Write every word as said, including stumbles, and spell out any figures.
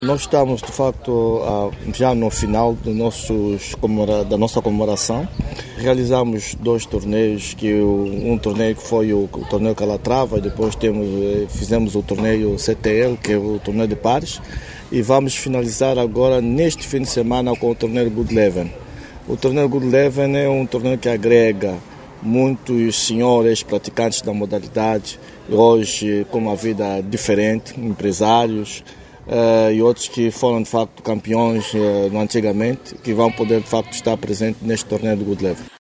Nós estamos, de facto, já no final do nossos, da nossa comemoração. Realizamos dois torneios, que um torneio que foi o, o torneio Calatrava, e depois temos, fizemos o torneio C T L, que é o torneio de pares, e vamos finalizar agora neste fim de semana com o torneio Good Eleven. O torneio Good Eleven é um torneio que agrega muitos senhores praticantes da modalidade, hoje com uma vida diferente, empresários, Uh, e outros que foram de facto campeões uh, antigamente, que vão poder de facto estar presentes neste torneio do Good Eleven.